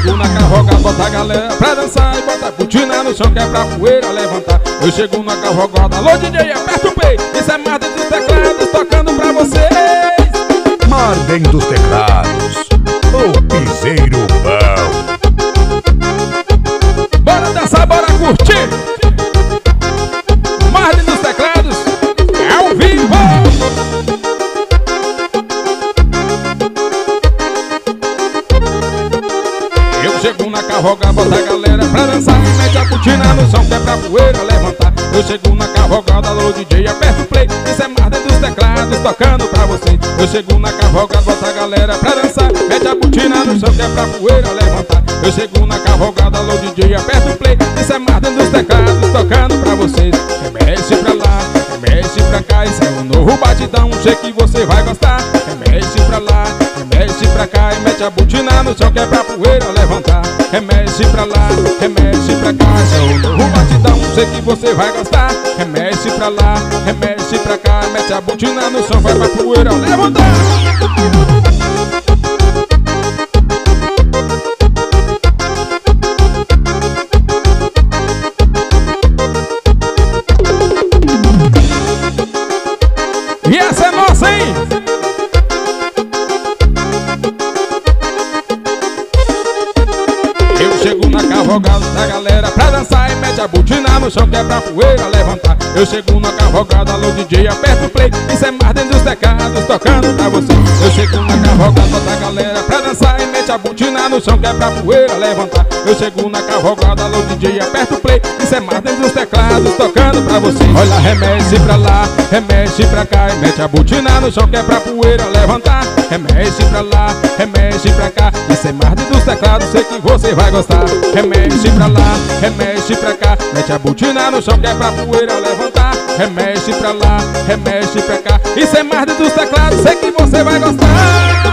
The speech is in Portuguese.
chego na cavalgada, bota a galera pra dançar e bota a botina no chão que é pra poeira levantar. Eu chego na cavalgada, alô DJ, aperta o play. Isso é Marden dos Teclados tocando pra vocês. Marden dos Teclados, o piseiro bom. Bora dançar, bora curtir. Marden dos Teclados é ao vivo. Eu chego na cavalgada, bota a galera pra dançar e mete a botina no chão que é pra poeira levantar. Eu chego na cavalgada, alô DJ, aperta o play. Isso é Marden dos Teclados tocando pra vocês. Eu chego na cavalgada, bota a galera pra dançar, mete a botina no chão que é pra poeira levantar. Eu chego na cavalgada, alô DJ, aperta o play. Isso é Marden dos Teclados tocando pra vocês. Remexe pra lá, remexe pra cá, isso é um novo batidão, sei que você vai gostar. Remexe pra lá, remexe pra cá e mete a botina no chão que é pra poeira levantar. Remexe pra lá, remexe pra cá, isso é um novo batidão, sei que você vai gostar. Remexe pra lá, remexe pra cá, mete a botina no chão, vai pra poeira levantar. E essa é nossa, hein? Eu chego na cavalgada da galera pra dançar e mete a botina no chão que é pra poeira levantar. Eu chego na cavalgada, alô DJ, aperta o play. Isso é Marden dos Teclados tocando pra você. Eu chego na cavalgada da galera pra dançar e mete a botina no chão que é pra poeira levantar. Eu chego na cavalgada, alô DJ, aperta o play. Isso é Marden dos Teclados tocando pra você. Olha, remexe pra lá, remexe pra cá e mete a botina no chão que é pra poeira levantar. Remexe pra lá, remexe pra cá, isso é Marden dos Teclados, sei que você vai gostar. Remexe pra lá, remexe pra cá, mete a botina no chão que é pra poeira levantar. Remexe pra lá, remexe pra cá, isso é Marden dos Teclados, sei que você vai gostar.